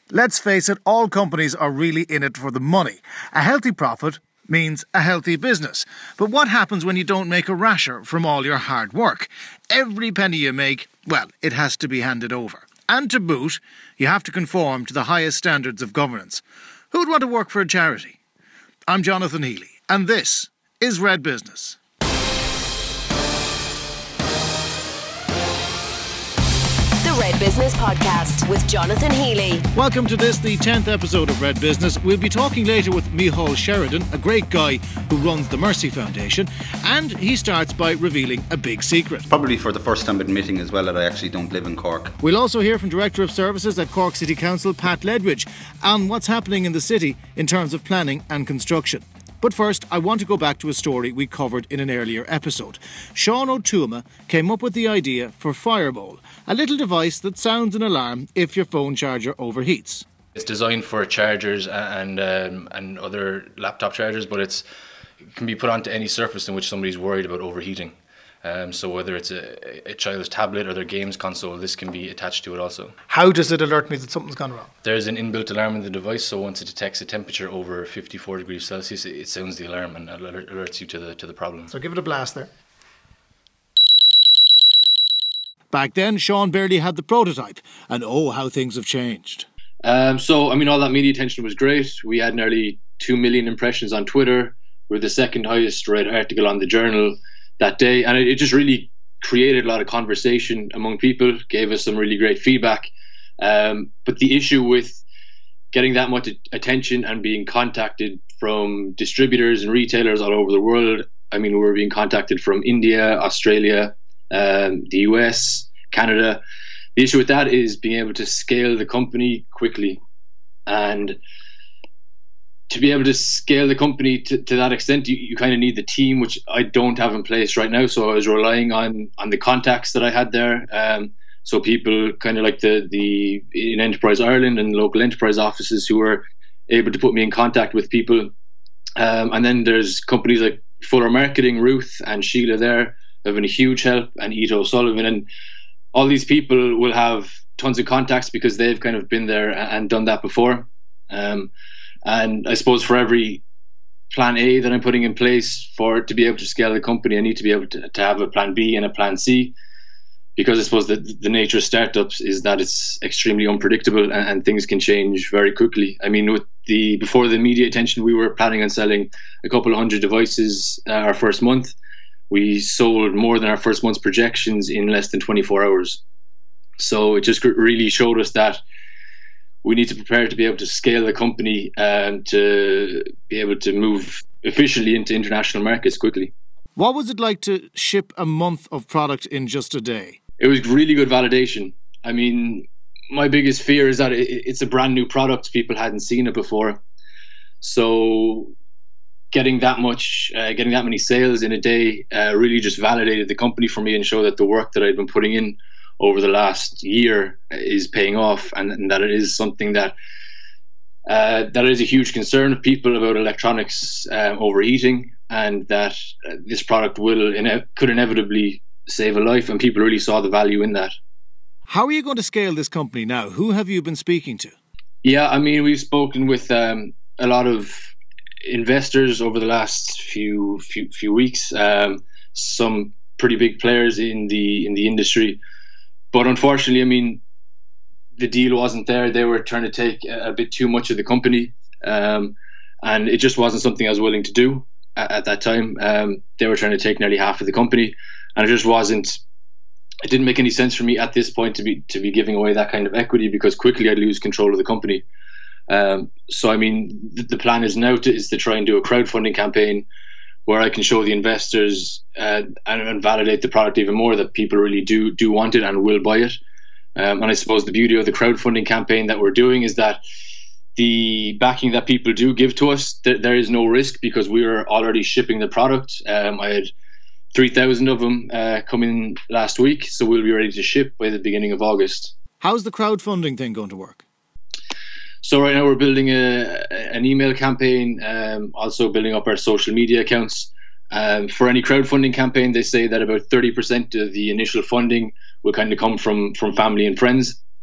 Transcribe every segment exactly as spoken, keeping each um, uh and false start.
Let's face it, all companies are really in it for the money. A healthy profit means a healthy business. But what happens when you don't make a rasher from all your hard work? Every penny you make, well, it has to be handed over. And to boot, you have to conform to the highest standards of governance. Who'd want to work for a charity? I'm Jonathan Healy, and this is Red Business. Red Business Podcast with Jonathan Healy. Welcome to this, the tenth episode of Red Business. We'll be talking later with Micheál Sheridan, a great guy who runs the Mercy Foundation, and he starts by revealing a big secret. Probably for the first time admitting as well that I actually don't live in Cork. We'll also hear from Director of Services at Cork City Council, Pat Ledwidge, on what's happening in the city in terms of planning and construction. But first, I want to go back to a story we covered in an earlier episode. Sean O'Tuama came up with the idea for Firebowl, a little device that sounds an alarm if your phone charger overheats. It's designed for chargers and um, and other laptop chargers, but it's, it can be put onto any surface in which somebody's worried about overheating. Um, so whether it's a, a child's tablet or their games console, this can be attached to it also. How does it alert me that something's gone wrong? There's an inbuilt alarm in the device, so once it detects a temperature over fifty-four degrees Celsius, it, it sounds the alarm and alert, alerts you to the to the problem. So give it a blast there. Back then, Sean barely had the prototype, and oh, how things have changed. Um, so, I mean, all that media attention was great. We had nearly two million impressions on Twitter. We're the second highest read article on the Journal that day, and it, it just really created a lot of conversation among people, gave us some really great feedback. Um, but the issue with getting that much attention and being contacted from distributors and retailers all over the world, I mean, we were being contacted from India, Australia, um, the U S, Canada. The issue with that is being able to scale the company quickly. And to be able to scale the company to, to that extent, you, you kind of need the team, which I don't have in place right now. So I was relying on on the contacts that I had there. Um, so people kind of like the, the in Enterprise Ireland and local enterprise offices who were able to put me in contact with people. Um, and then there's companies like Fuller Marketing, Ruth and Sheila there have been a huge help, and Ito O'Sullivan. And all these people will have tons of contacts because they've kind of been there and done that before. Um, And I suppose for every plan A that I'm putting in place for to be able to scale the company, I need to be able to, to have a plan B and a plan C, because I suppose the, the nature of startups is that it's extremely unpredictable and, and things can change very quickly. I mean, with the before the media attention, we were planning on selling a couple of hundred devices uh, our first month. We sold more than our first month's projections in less than twenty-four hours. So it just really showed us that we need to prepare to be able to scale the company and to be able to move efficiently into international markets quickly. What was it like to ship a month of product in just a day? It was really good validation. I mean, my biggest fear is that it's a brand new product. People hadn't seen it before. So getting that much, uh, getting that many sales in a day uh, really just validated the company for me and showed that the work that I'd been putting in over the last year is paying off, and, and that it is something that uh, that is a huge concern of people about electronics um, overheating, and that uh, this product will ine- could inevitably save a life, and people really saw the value in that. How are you going to scale this company now? Who have you been speaking to? Yeah, I mean, we've spoken with um, a lot of investors over the last few few, few weeks, um, some pretty big players in the in the industry. But unfortunately, I mean, the deal wasn't there. They were trying to take a, a bit too much of the company, um, and it just wasn't something I was willing to do at, at that time. Um, they were trying to take nearly half of the company, and it just wasn't. It didn't make any sense for me at this point to be to be giving away that kind of equity, because quickly I'd lose control of the company. Um, so, I mean, the, the plan is now to, is to try and do a crowdfunding campaign where I can show the investors uh, and, and validate the product even more, that people really do do want it and will buy it. Um, and I suppose the beauty of the crowdfunding campaign that we're doing is that the backing that people do give to us, th- there is no risk, because we are already shipping the product. Um, I had three thousand of them uh, come in last week, so we'll be ready to ship by the beginning of August. How's the crowdfunding thing going to work? So right now we're building a, an email campaign, um, also building up our social media accounts. Um, for any crowdfunding campaign, they say that about thirty percent of the initial funding will kind of come from, from family and friends.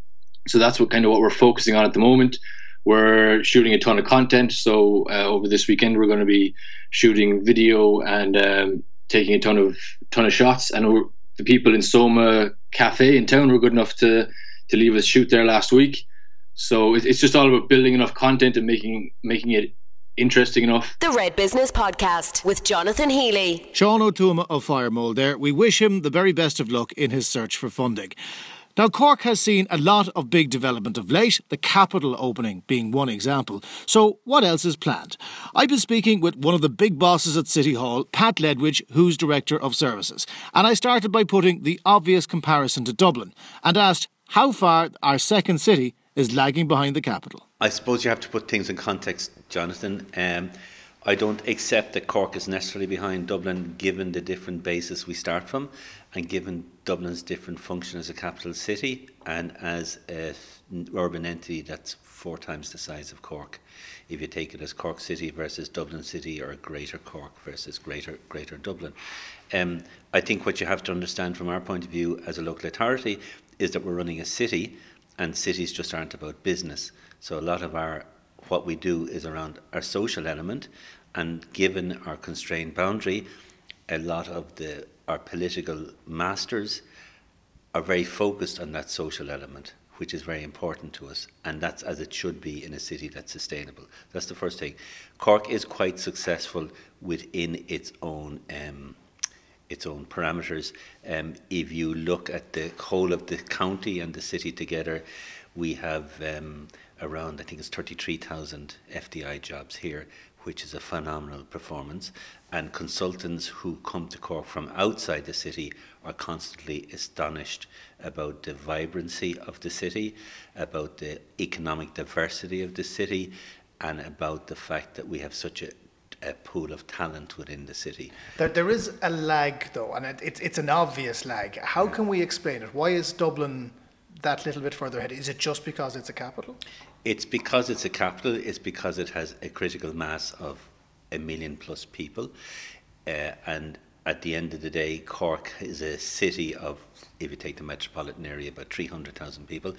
So that's what kind of what we're focusing on at the moment. We're shooting a ton of content. So uh, over this weekend, we're going to be shooting video and um, taking a ton of ton of shots. And we're, the people in Soma Cafe in town were good enough to to leave us shoot there last week. So it, it's just all about building enough content and making making it interesting enough. The Red Business Podcast with Jonathan Healy. Sean O'Toole of Firemold there. We wish him the very best of luck in his search for funding. Now, Cork has seen a lot of big development of late, the capital opening being one example. So what else is planned? I've been speaking with one of the big bosses at City Hall, Pat Ledwidge, who's Director of Services. And I started by putting the obvious comparison to Dublin and asked how far our second city is lagging behind the capital. I suppose you have to put things in context, Jonathan. Um, I don't accept that Cork is necessarily behind Dublin given the different bases we start from and given Dublin's different function as a capital city and as an urban entity that's four times the size of Cork. If you take it as Cork City versus Dublin City or Greater Cork versus Greater Greater Dublin. Um, I think what you have to understand from our point of view as a local authority is that we're running a city, and cities just aren't about business. So a lot of our what we do is around our social element, and given our constrained boundary, a lot of the our political masters are very focused on that social element, which is very important to us, and that's as it should be in a city that's sustainable. That's the first thing. Cork is quite successful within its own um, its own parameters. Um, if you look at the whole of the county and the city together, we have um, around, I think it's thirty-three thousand F D I jobs here, which is a phenomenal performance. And consultants who come to Cork from outside the city are constantly astonished about the vibrancy of the city, about the economic diversity of the city, and about the fact that we have such a a pool of talent within the city. There, there is a lag, though, and it, it, it's an obvious lag. How yeah. can we explain it? Why is Dublin that little bit further ahead? Is it just because it's a capital? It's because it's a capital. It's because it has a critical mass of a million plus people. Uh, and at the end of the day, Cork is a city of, if you take the metropolitan area, about three hundred thousand people.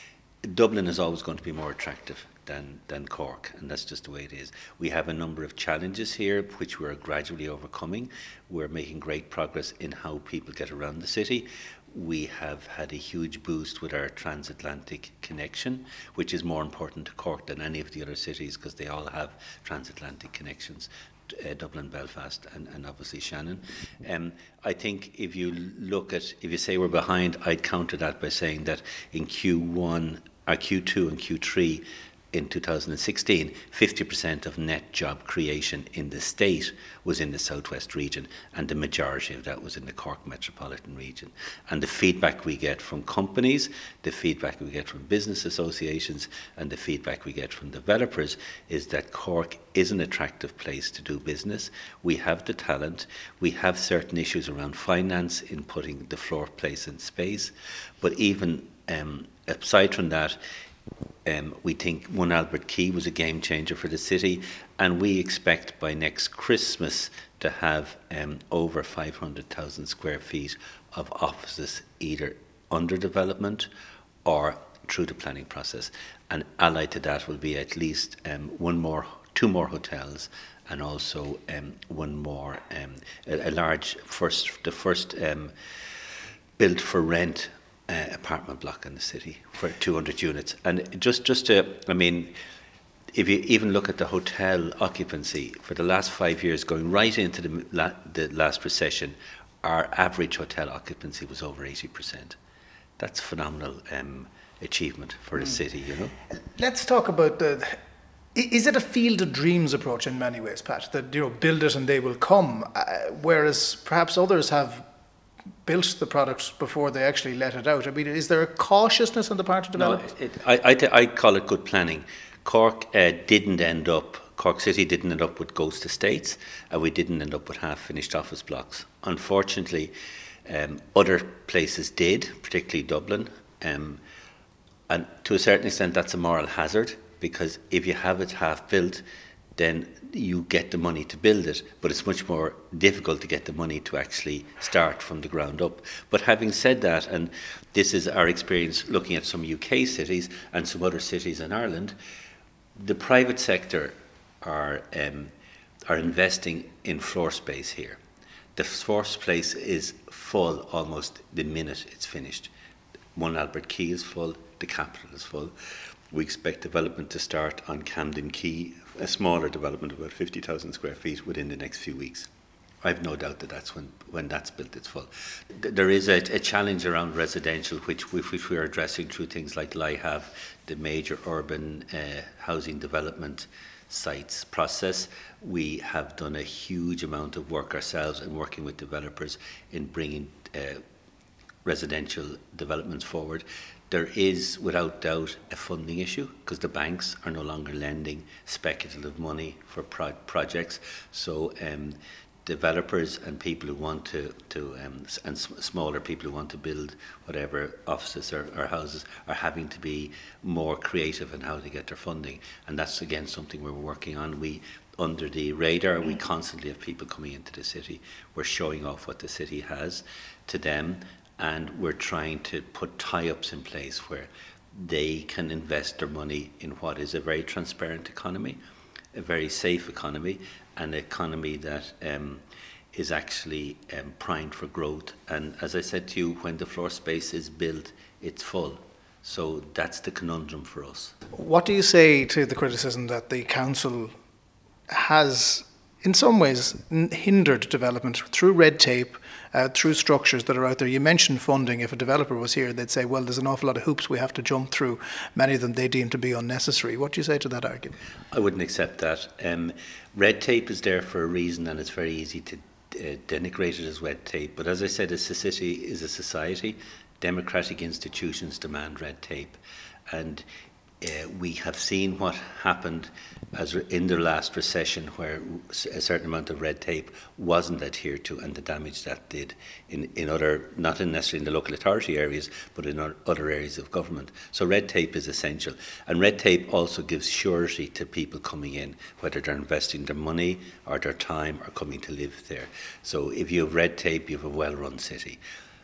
Dublin is always going to be more attractive than, than Cork, and that's just the way it is. We have a number of challenges here, which we're gradually overcoming. We're making great progress in how people get around the city. We have had a huge boost with our transatlantic connection, which is more important to Cork than any of the other cities because they all have transatlantic connections. Uh, Dublin, Belfast, and, and obviously Shannon. Um, I think if you look at, if you say we're behind, I'd counter that by saying that in Q one, or Q two and Q three in two thousand sixteen, fifty percent of net job creation in the state was in the southwest region, and the majority of that was in the Cork metropolitan region. And the feedback we get from companies, the feedback we get from business associations, and the feedback we get from developers is that Cork is an attractive place to do business. We have the talent, we have certain issues around finance in putting the floor place in space, but even um, aside from that, Um, we think One Albert Quay was a game changer for the city, and we expect by next Christmas to have um, over five hundred thousand square feet of offices either under development or through the planning process. And allied to that will be at least um, one more, two more hotels, and also um, one more, um, a, a large first, the first um, built for rent Uh, apartment block in the city for two hundred units. And just just to, I mean, if you even look at the hotel occupancy for the last five years, going right into the, la the last recession, our average hotel occupancy was over eighty percent. That's a phenomenal um, achievement for mm. a city, you know. Let's talk about the. Is it a field of dreams approach in many ways, Pat? That, you know, build it and they will come, uh, whereas perhaps others have built the product before they actually let it out. I mean, is there a cautiousness on the part of developers? No, it, I, I, I call it good planning. Cork uh, didn't end up, Cork City didn't end up with ghost estates, and we didn't end up with half-finished office blocks. Unfortunately, um, other places did, particularly Dublin, um, and to a certain extent that's a moral hazard, because if you have it half-built, then you get the money to build it, but it's much more difficult to get the money to actually start from the ground up. But having said that, and this is our experience looking at some U K cities and some other cities in Ireland, the private sector are um, are investing in floor space here. The floor space is full almost the minute it's finished. One Albert Quay is full, the capital is full. We expect development to start on Camden Quay, a smaller development of about fifty thousand square feet within the next few weeks. I have no doubt that that's when, when that's built, it's full. There is a, a challenge around residential, which, which we are addressing through things like LIHAV, the major urban uh, housing development sites process. We have done a huge amount of work ourselves and working with developers in bringing uh, residential developments forward. There is, without doubt, a funding issue because the banks are no longer lending speculative money for pro projects. So um, developers and people who want to, to um, and smaller people who want to build whatever offices or, or houses are having to be more creative in how to get their funding. And that's, again, something we're working on. We, under the radar, we constantly have people coming into the city. We're showing off what the city has to them. And we're trying to put tie-ups in place where they can invest their money in what is a very transparent economy, a very safe economy, an economy that um, is actually um, primed for growth. And as I said to you, when the floor space is built, it's full. So that's the conundrum for us. What do you say to the criticism that the council has, in some ways, hindered development through red tape, Uh, through structures that are out there? You mentioned funding. If a developer was here, they'd say, well, there's an awful lot of hoops we have to jump through. Many of them they deem to be unnecessary. What do you say to that argument? I wouldn't accept that. Um, red tape is there for a reason, and it's very easy to uh, denigrate it as red tape. But as I said, a city is a society. Democratic institutions demand red tape. And Uh, we have seen what happened as in the last recession, where a certain amount of red tape wasn't adhered to, and the damage that did in, in other, not in necessarily in the local authority areas, but in other areas of government. So red tape is essential. And red tape also gives surety to people coming in, whether they're investing their money or their time or coming to live there. So if you have red tape, you have a well-run city.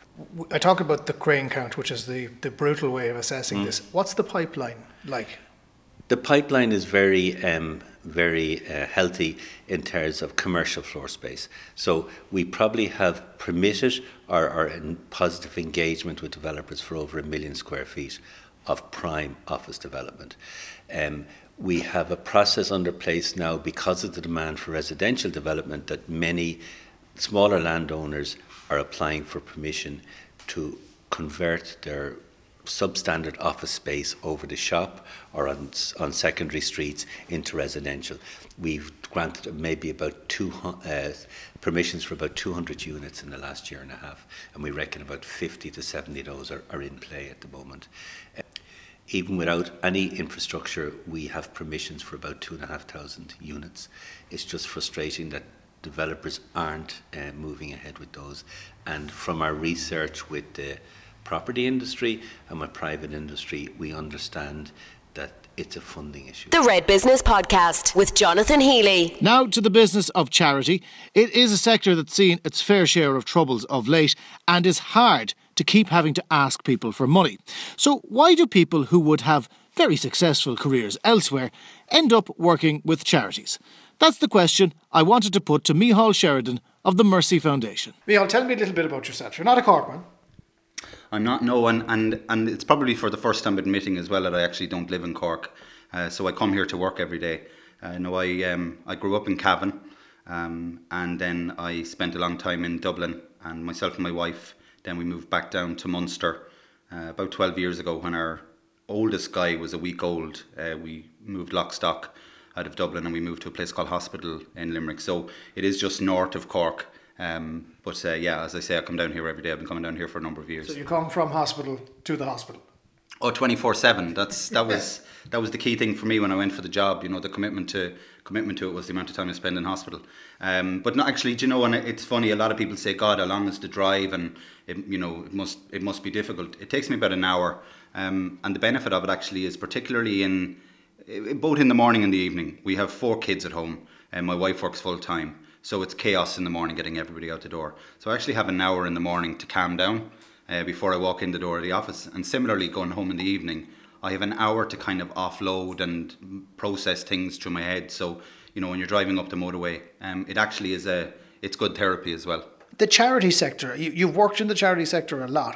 I talk about the crane count, which is the, the brutal way of assessing mm. this. What's the pipeline like? The pipeline is very, um, very uh, healthy in terms of commercial floor space. So we probably have permitted or are in positive engagement with developers for over a million square feet of prime office development. Um, we have a process under place now because of the demand for residential development that many smaller landowners are applying for permission to convert their substandard office space over the shop or on, on secondary streets into residential. We've granted maybe about two uh, permissions for about two hundred units in the last year and a half, and we reckon about fifty to seventy of those are, are in play at the moment. Uh, even without any infrastructure, we have permissions for about two and a half thousand units. It's just frustrating that developers aren't uh, moving ahead with those. And from our research with the property industry and with private industry, we understand that it's a funding issue. The Red Business Podcast with Jonathan Healy. Now to the business of charity. It is a sector that's seen its fair share of troubles of late and is hard to keep having to ask people for money. So why do people who would have very successful careers elsewhere end up working with charities? That's the question I wanted to put to Micheál Sheridan of the Mercy Foundation. Micheál, tell me a little bit about yourself. You're not a Corkman. I'm not, no, and, and, and it's probably for the first time admitting as well that I actually don't live in Cork. Uh, so I come here to work every day. Uh, no, I um, I grew up in Cavan, um, and then I spent a long time in Dublin, and myself and my wife, then we moved back down to Munster uh, about twelve years ago when our oldest guy was a week old. Uh, we moved lock stock out of Dublin and we moved to a place called Hospital in Limerick. So it is just north of Cork. Um, but uh, yeah, as I say, I come down here every day. I've been coming down here for a number of years. So you come from hospital to the hospital? Oh, twenty-four seven. That's that was that was the key thing for me when I went for the job. You know, the commitment to commitment to it was the amount of time I spend in hospital. Um, but not actually, do you know, and it's funny. A lot of people say, "God, how long is the drive?" And it, you know, it must it must be difficult. It takes me about an hour, um, and the benefit of it actually is particularly in uh, both in the morning and the evening. We have four kids at home, and my wife works full time. So it's chaos in the morning getting everybody out the door. So I actually have an hour in the morning to calm down uh, before I walk in the door of the office. And similarly, going home in the evening, I have an hour to kind of offload and process things through my head. So, you know, when you're driving up the motorway, um, it actually is a, it's good therapy as well. The charity sector, you, you've worked in the charity sector a lot.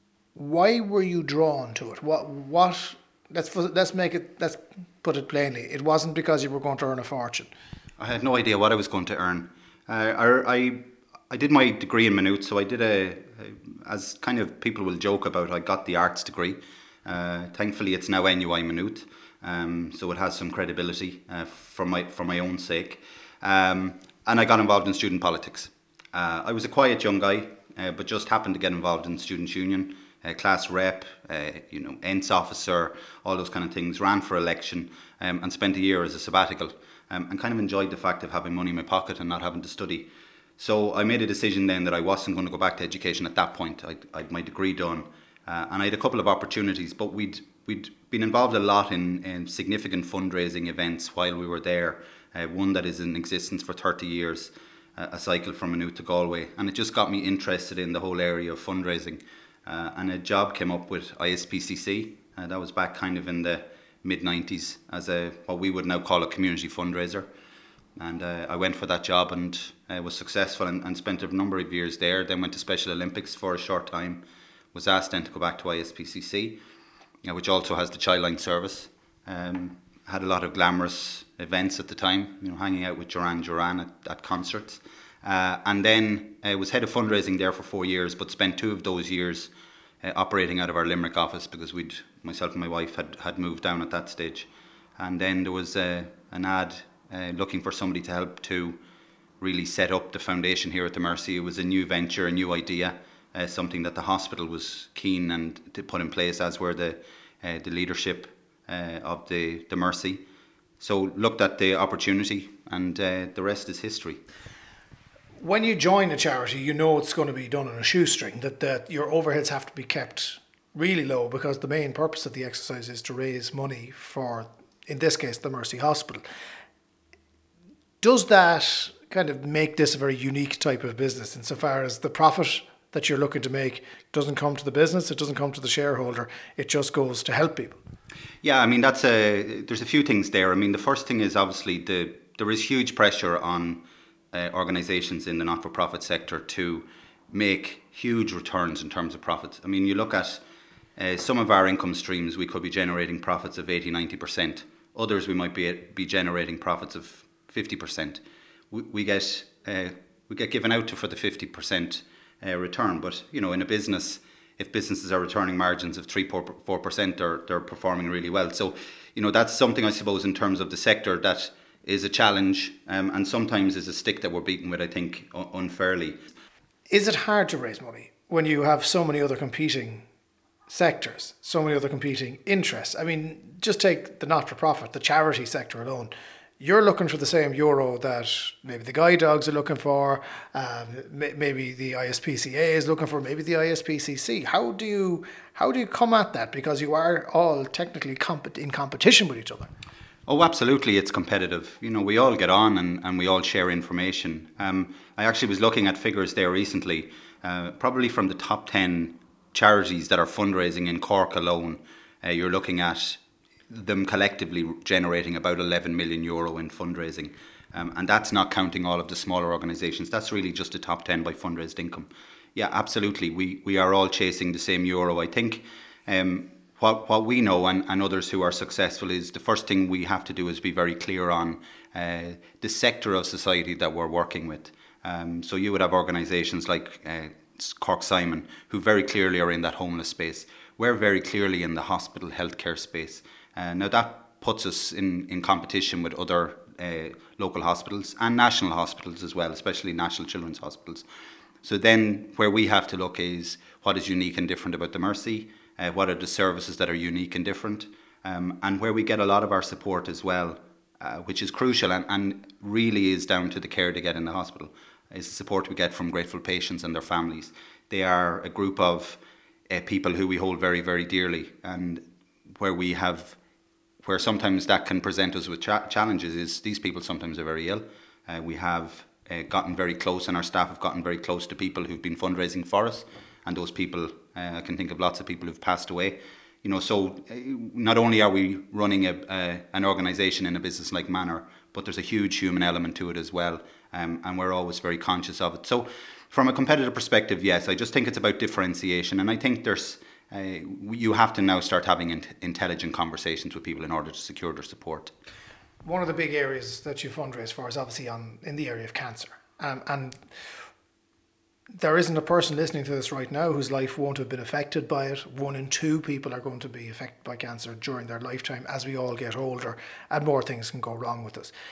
Why were you drawn to it? What, what, let's, let's make it, let's put it plainly. It wasn't because you were going to earn a fortune. I had no idea what I was going to earn. Uh, I, I I did my degree in Maynooth, so I did a, a, as kind of people will joke about, I got the arts degree. Uh, thankfully, it's now N U I Maynooth, um, so it has some credibility uh, for my for my own sake. Um, and I got involved in student politics. Uh, I was a quiet young guy, uh, but just happened to get involved in Students' Union, uh, class rep, uh, you know, E N S officer, all those kind of things. Ran for election um, and spent a year as a sabbatical. Um, and kind of enjoyed the fact of having money in my pocket and not having to study. So I made a decision then that I wasn't going to go back to education at that point. I'd, I'd my degree done, uh, and I had a couple of opportunities, but we'd we'd been involved a lot in, in significant fundraising events while we were there. Uh, one that is in existence for thirty years, uh, a cycle from Maynooth to Galway, and it just got me interested in the whole area of fundraising. Uh, and a job came up with I S P C C, uh, that was back kind of in the mid nineties as a what we would now call a community fundraiser, and uh, I went for that job and uh, was successful and, and spent a number of years there. Then went to Special Olympics for a short time, was asked then to go back to I S P C C, uh, which also has the Childline service. Um, had a lot of glamorous events at the time, you know, hanging out with Duran Duran at, at concerts, uh, and then I uh, was head of fundraising there for four years, but spent two of those years Uh, operating out of our Limerick office because we'd myself and my wife had, had moved down at that stage. And then there was uh, an ad uh, looking for somebody to help to really set up the foundation here at the Mercy. It was a new venture, a new idea, uh, something that the hospital was keen and to put in place, as were the uh, the leadership uh, of the, the Mercy. So looked at the opportunity, and uh, the rest is history. When you join a charity, you know it's going to be done on a shoestring, that, that your overheads have to be kept really low, because the main purpose of the exercise is to raise money for, in this case, the Mercy Hospital. Does that kind of make this a very unique type of business insofar as the profit that you're looking to make doesn't come to the business, it doesn't come to the shareholder, it just goes to help people? Yeah, I mean, that's a, there's a few things there. I mean, the first thing is obviously the there is huge pressure on Uh, organisations in the not-for-profit sector to make huge returns in terms of profits. I mean, you look at uh, some of our income streams, we could be generating profits of eighty, ninety percent. Others, we might be be generating profits of fifty percent. We, we get uh, we get given out to for the fifty percent uh, return, but you know, in a business, if businesses are returning margins of three, four percent, they're they're performing really well. So, you know, that's something I suppose in terms of the sector that is a challenge, um, and sometimes is a stick that we're beaten with, I think, un- unfairly. Is it hard to raise money when you have so many other competing sectors, so many other competing interests? I mean, just take the not-for-profit, the charity sector alone. You're looking for the same euro that maybe the guide dogs are looking for, um, maybe the I S P C A is looking for, maybe the I S P C C. How do you how do you come at that? Because you are all technically comp- in competition with each other. Oh, absolutely, it's competitive. You know, we all get on and, and we all share information. Um, I actually was looking at figures there recently, uh, probably from the top ten charities that are fundraising in Cork alone. Uh, you're looking at them collectively generating about eleven million euro in fundraising. Um, and that's not counting all of the smaller organisations. That's really just the top ten by fundraised income. Yeah, absolutely. We, we are all chasing the same euro. I think um, what, what we know, and, and others who are successful, is the first thing we have to do is be very clear on uh, the sector of society that we're working with. Um, so you would have organisations like uh, Cork Simon, who very clearly are in that homeless space. We're very clearly in the hospital healthcare space. Uh, now that puts us in, in competition with other uh, local hospitals and national hospitals as well, especially national children's hospitals. So then where we have to look is what is unique and different about the Mercy, uh, what are the services that are unique and different, um, and where we get a lot of our support as well, uh, which is crucial and, and really is down to the care they get in the hospital, is the support we get from grateful patients and their families. They are a group of uh, people who we hold very, very dearly, and where we have where sometimes that can present us with cha- challenges is these people sometimes are very ill. Uh, we have uh, gotten very close, and our staff have gotten very close to people who've been fundraising for us, and those people, uh, I can think of lots of people who've passed away. You know, so uh, not only are we running a, uh, an organisation in a business-like manner, but there's a huge human element to it as well, um, and we're always very conscious of it. So from a competitive perspective, yes, I just think it's about differentiation, and I think there's uh, you have to now start having in- intelligent conversations with people in order to secure their support. One of the big areas that you fundraise for is obviously on in the area of cancer, um, and there isn't a person listening to this right now whose life won't have been affected by it. One in two people are going to be affected by cancer during their lifetime as we all get older, and more things can go wrong with us.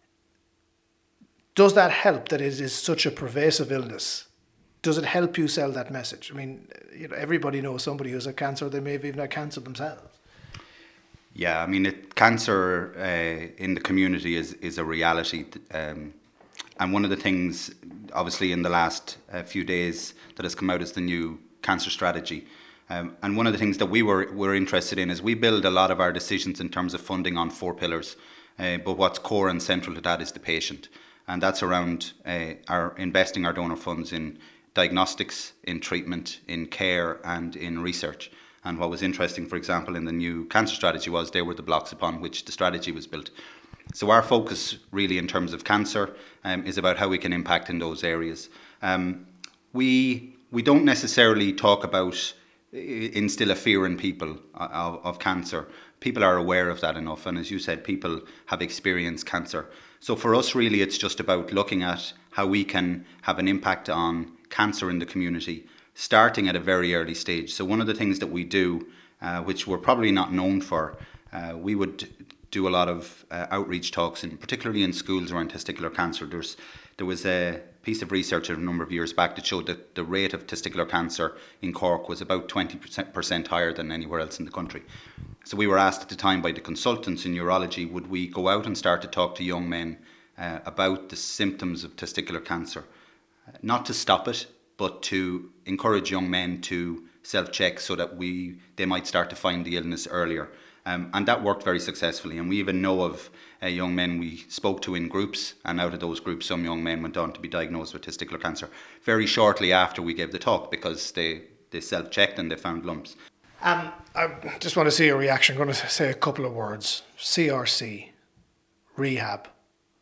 Does that help that it is such a pervasive illness? Does it help you sell that message? I mean, you know, everybody knows somebody who's had cancer. They may have even had cancer themselves. Yeah, I mean, it, cancer uh, in the community is, is a reality. Um, and one of the things, obviously, in the last uh, few days that has come out is the new cancer strategy. Um, and one of the things that we were, were interested in is we build a lot of our decisions in terms of funding on four pillars. Uh, but what's core and central to that is the patient. And that's around uh, our investing our donor funds in diagnostics, in treatment, in care, and in research. And what was interesting, for example, in the new cancer strategy was they were the blocks upon which the strategy was built. So our focus really in terms of cancer um, is about how we can impact in those areas. Um, we we don't necessarily talk about, instill a fear in people of, of cancer. People are aware of that enough. And as you said, people have experienced cancer. So for us, really, it's just about looking at how we can have an impact on cancer in the community, starting at a very early stage. So one of the things that we do, uh, which we're probably not known for, uh, we would do a lot of uh, outreach talks, and particularly in schools around testicular cancer. There's, there was a piece of research a number of years back that showed that the rate of testicular cancer in Cork was about twenty percent higher than anywhere else in the country. So we were asked at the time by the consultants in urology, would we go out and start to talk to young men uh, about the symptoms of testicular cancer? Uh, not to stop it, but to encourage young men to self-check so that we they might start to find the illness earlier. Um, and that worked very successfully. And we even know of uh, young men we spoke to in groups, and out of those groups, some young men went on to be diagnosed with testicular cancer very shortly after we gave the talk, because they, they self-checked and they found lumps. Um, I just want to see your reaction. I'm going to say a couple of words. C R C, rehab.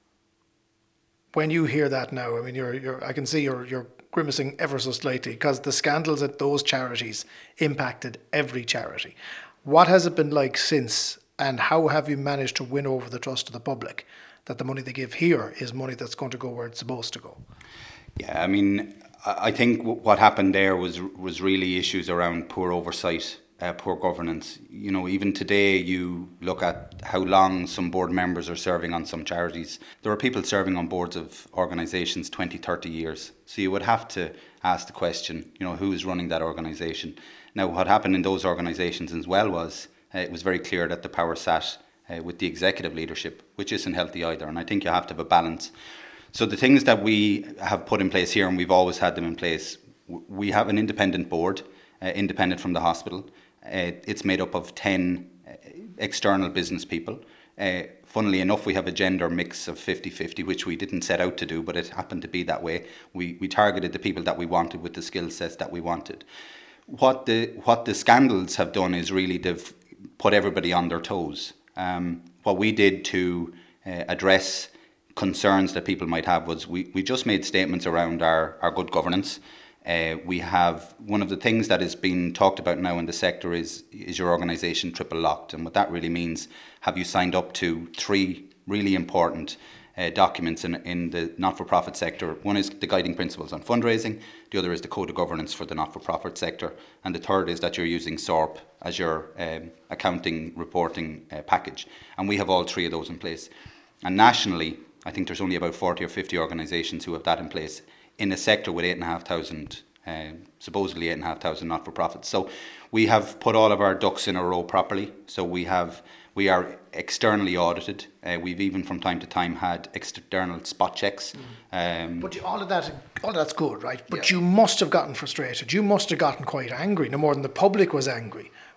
When you hear that now, I mean, you're, you're, I can see you're, you're grimacing ever so slightly, because the scandals at those charities impacted every charity. What has it been like since, and how have you managed to win over the trust of the public that the money they give here is money that's going to go where it's supposed to go? Yeah, I mean, I think what happened there was was really issues around poor oversight, uh, poor governance. You know, even today you look at how long some board members are serving on some charities. There are people serving on boards of organisations twenty, thirty years. So you would have to ask the question, you know, who is running that organisation? Now, what happened in those organisations as well was uh, it was very clear that the power sat uh, with the executive leadership, which isn't healthy either. And I think you have to have a balance. So the things that we have put in place here, and we've always had them in place, we have an independent board, uh, independent from the hospital. Uh, it's made up of ten uh, external business people. Uh, funnily enough, we have a gender mix of fifty-fifty, which we didn't set out to do, but it happened to be that way. We, we targeted the people that we wanted with the skill sets that we wanted. What the what the scandals have done is really they've put everybody on their toes. Um, what we did to uh, address concerns that people might have was we, we just made statements around our, our good governance. Uh, we have one of the things that is being talked about now in the sector is is your organisation triple locked, and what that really means, have you signed up to three really important Uh, documents in, in the not-for-profit sector. One is the guiding principles on fundraising, the other is the code of governance for the not-for-profit sector, and the third is that you're using S O R P as your um, accounting reporting uh, package. And we have all three of those in place. And nationally, I think there's only about forty or fifty organisations who have that in place in a sector with eight and a half thousand, uh, supposedly eight and a half thousand not-for-profits. So we have put all of our ducks in a row properly. So we have We are externally audited. Uh, we've even from time to time had external spot checks. Mm. Um, but you, all of that, all of that's good, right? But yeah. You must have gotten frustrated. You must have gotten quite angry, no more than the public was angry,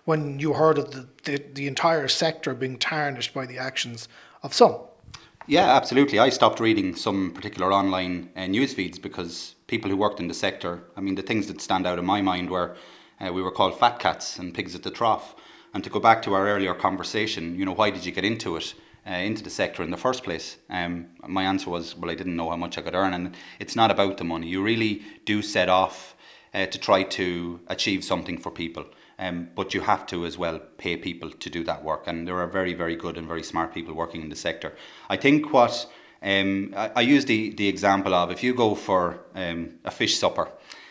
when you heard of the, the, the entire sector being tarnished by the actions of some. Yeah, absolutely. I stopped reading some particular online uh, news feeds because people who worked in the sector, I mean, the things that stand out in my mind were uh, we were called fat cats and pigs at the trough. And to go back to our earlier conversation, you know, why did you get into it, uh, into the sector in the first place? Um, my answer was, well, I didn't know how much I could earn. And it's not about the money. You really do set off uh, to try to achieve something for people. Um, but you have to as well pay people to do that work. And there are very, very good and very smart people working in the sector. I think what um, I, I use the, the example of, if you go for um, a fish supper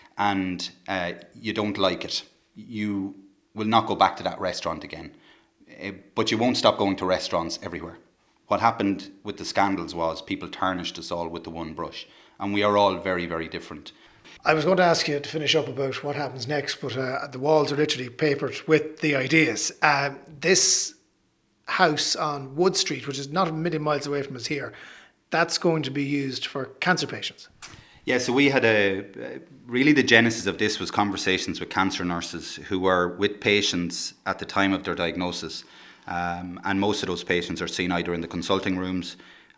and uh, you don't like it, you will not go back to that restaurant again. Uh, but you won't stop going to restaurants everywhere. What happened with the scandals was people tarnished us all with the one brush. And we are all very, very different. I was going to ask you to finish up about what happens next, but uh, the walls are literally papered with the ideas. Uh, this house on Wood Street, which is not a million miles away from us here, that's going to be used for cancer patients. Yeah, so we had a, really the genesis of this was conversations with cancer nurses who were with patients at the time of their diagnosis. Um, and most of those patients are seen either in the consulting rooms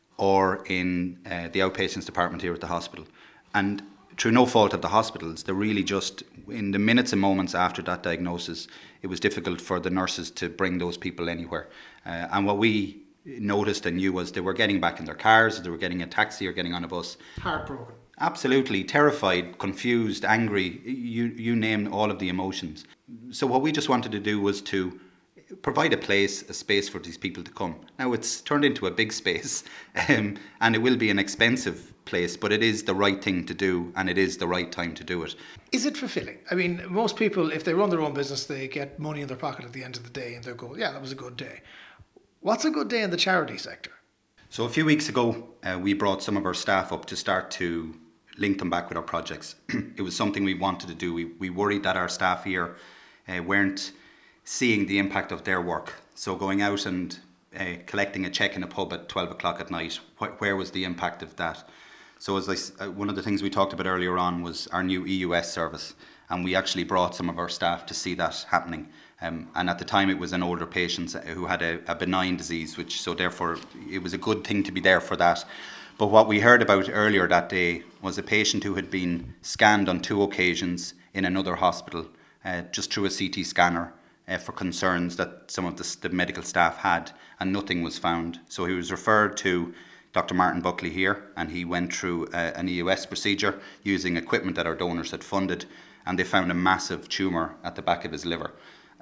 or in uh, the outpatients department here at the hospital. And through no fault of the hospitals, they're really just, in the minutes and moments after that diagnosis, it was difficult for the nurses to bring those people anywhere. Uh, and what we noticed and knew was they were getting back in their cars, they were getting a taxi or getting on a bus. Heartbroken. Absolutely, terrified, confused, angry, you, you name all of the emotions. So what we just wanted to do was to provide a place, a space for these people to come. Now it's turned into a big space um, and it will be an expensive place, but it is the right thing to do and it is the right time to do it. Is it fulfilling? I mean, most people, if they run their own business, they get money in their pocket at the end of the day and they'll go, yeah, that was a good day. What's a good day in the charity sector? So a few weeks ago, uh, we brought some of our staff up to start to link them back with our projects. It was something we wanted to do. We, we worried that our staff here uh, weren't seeing the impact of their work. So going out and uh, collecting a cheque in a pub at twelve o'clock at night, wh- where was the impact of that? So as I, uh, one of the things we talked about earlier on was our new E U S service, and we actually brought some of our staff to see that happening. Um, and at the time it was an older patient who had a, a benign disease, which so therefore it was a good thing to be there for that. But what we heard about earlier that day was a patient who had been scanned on two occasions in another hospital, uh, just through a C T scanner, uh, for concerns that some of the, the medical staff had, and nothing was found. So he was referred to Doctor Martin Buckley here, and he went through uh, an E U S procedure using equipment that our donors had funded, and they found a massive tumour at the back of his liver.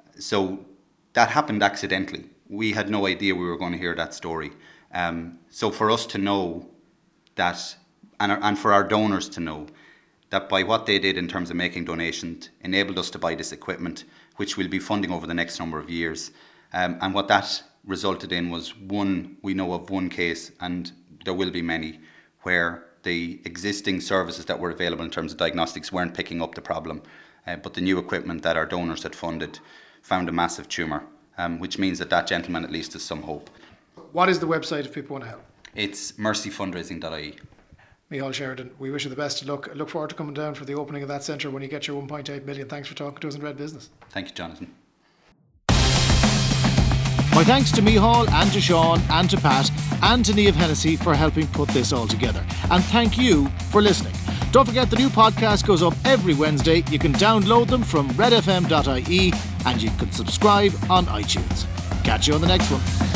So that happened accidentally. We had no idea we were going to hear that story. Um, so for us to know that, and, and for our donors to know that by what they did in terms of making donations, enabled us to buy this equipment, which we'll be funding over the next number of years. Um, and what that resulted in was one, we know of one case, and there will be many, where the existing services that were available in terms of diagnostics weren't picking up the problem. Uh, but the new equipment that our donors had funded found a massive tumour, um, which means that that gentleman at least has some hope. What is the website if people want to help? It's mercy fundraising dot I E. Micheál Sheridan, we wish you the best of luck. I look forward to coming down for the opening of that centre when you get your one point eight million. Thanks for talking to us in Red Business. Thank you, Jonathan. My thanks to Micheál and to Sean and to Pat and to Niamh Hennessy for helping put this all together. And thank you for listening. Don't forget the new podcast goes up every Wednesday. You can download them from red f m dot I E and you can subscribe on iTunes. Catch you on the next one.